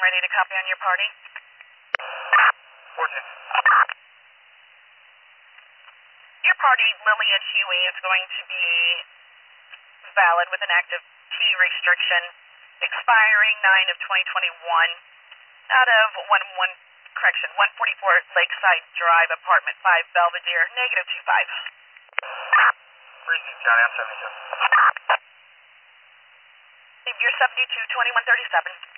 ready to copy on your party? 14. Your party, Lily at Huey, is going to be valid with an active T restriction expiring 9 of 2021 out of 144 Lakeside Drive, apartment 5, Belvedere, -25. Receive, Johnny, I'm 72. You're 72, 2137.